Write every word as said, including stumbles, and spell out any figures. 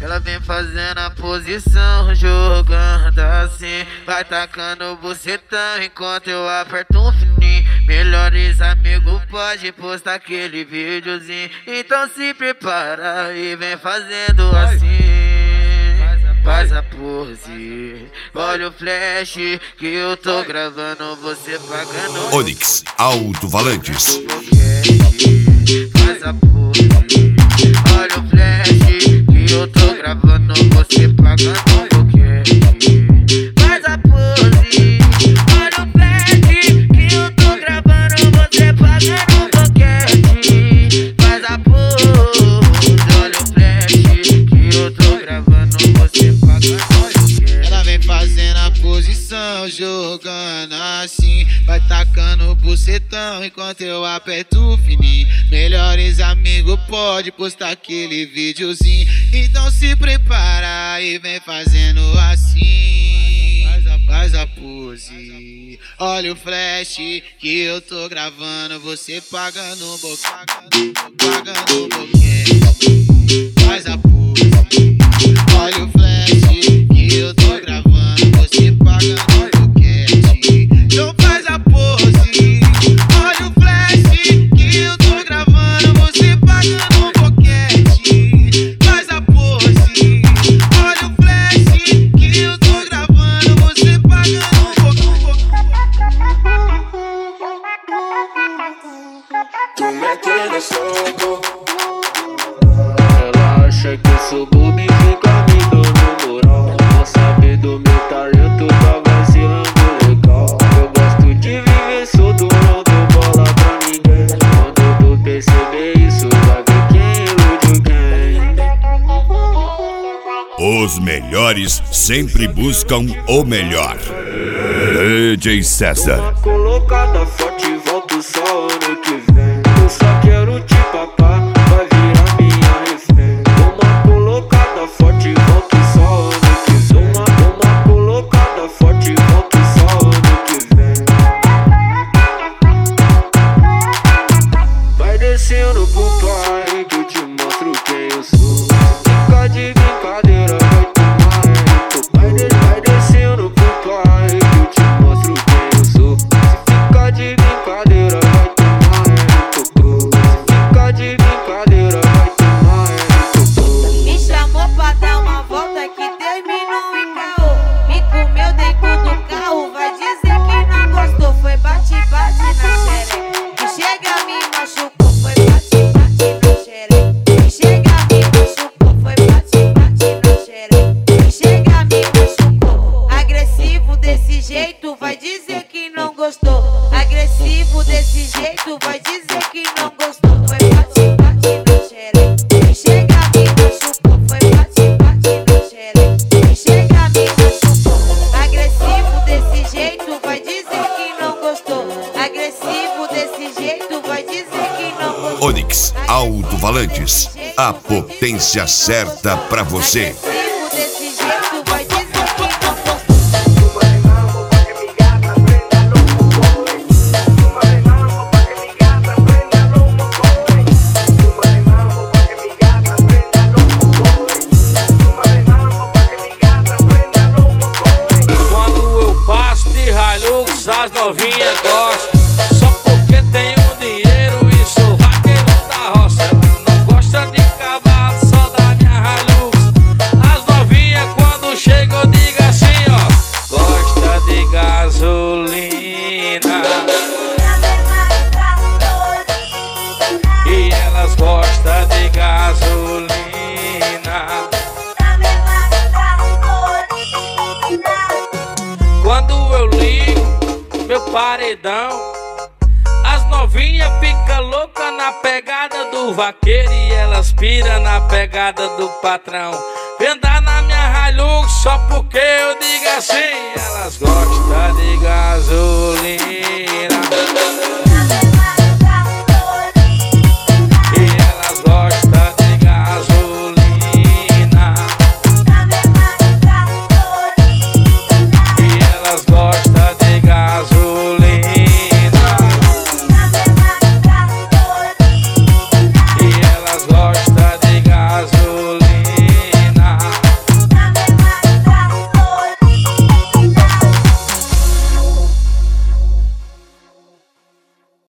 Ela vem fazendo a posição, jogando assim. Vai tacando bucetão enquanto eu aperto um fininho. Melhores amigos pode postar aquele videozinho. Então se prepara e vem fazendo assim. Faz a pose, olha o flash que eu tô gravando, você pagando. Onyx Alto-Falantes. Faz a pose, olha o flash que eu tô gravando, você pagando um boquete. Faz a pose, olha o flash que eu tô gravando, você pagando um boquete. Faz a pose, olha o flash que eu tô gravando, você pagando um boquete. Ela vem fazendo a posição, jogando assim. Vai tacando o bucetão enquanto eu aperto o fininho. Melhores amigos pode postar aquele videozinho. Então se prepara e vem fazendo assim. Faz a, faz a pose, olha o flash que eu tô gravando, você pagando um boquete, pagando um boquete. Faz a pose, olha o flash que eu tô gravando, você pagando um boquete. Então faz a pose, olha o flash que eu tô gravando, você pagando um boquete. Faz a pose, olha o flash que eu tô gravando, você pagando um boquete. Tu metendo soco. Ela acha que eu sou bobo e fica me dando moral. Não sabe do meu talento, tá vacilando legal. Eu gosto de viver solto, não dou bola pra ninguém. Quando tu perceber isso, vai ver quem ilude quem. Os melhores sempre buscam o melhor. D J César. Uma colocada forte, volto só ano que vem. Eu só quero te papar, vai virar minha refém. Uma colocada forte, volto só ano que vem. Uma, uma colocada forte, volto só ano que vem. Vai descendo pro pai que eu te mostro quem eu sou. Fica de brincadeira, vai tomar reto. Vai, de, vai descendo pro pai que eu te mostro quem eu sou. Se fica de brincadeira, vai tomar reto. Se fica de brincadeira, vai tomar reto. Me chamou pra dar uma volta que terminou em caô. Me comeu dentro do carro, vai dizer que não gostou. Foi bate, bate na xereca. Que chega me machucou, foi bate, bate na xereca. Que chega me machucou, foi bate, bate na xereca. Que chega me machucou. Agressivo desse jeito, vai dizer que não gostou. Agressivo desse jeito, vai dizer que não gostou. Foi bate, bate na xereca. Que chega me machucou, foi bate, bate na xereca. Que chega me machucou. Agressivo desse jeito, vai dizer que não gostou. Agressivo desse jeito, vai dizer que não gostou. Onyx Alto-Falantes. A potência certa pra você. Agressivo desse jeito, vai dizer que não gostou. Quando eu passo de Hilux, as novinhas gostam. Só porque tenho dinheiro e sou vaqueiro da roça. Não gosta de cavalo, só da minha Hilux. As novinhas quando chegam eu digo assim, ó. Gosta de gasolina. E elas gostam de gasolina. Quando eu ligo meu paredão, as novinhas ficam loucas na pegada do vaqueiro e elas piram na pegada do patrão. Vem andar na minha Hilux só porque eu digo assim. Elas gostam de gasolina.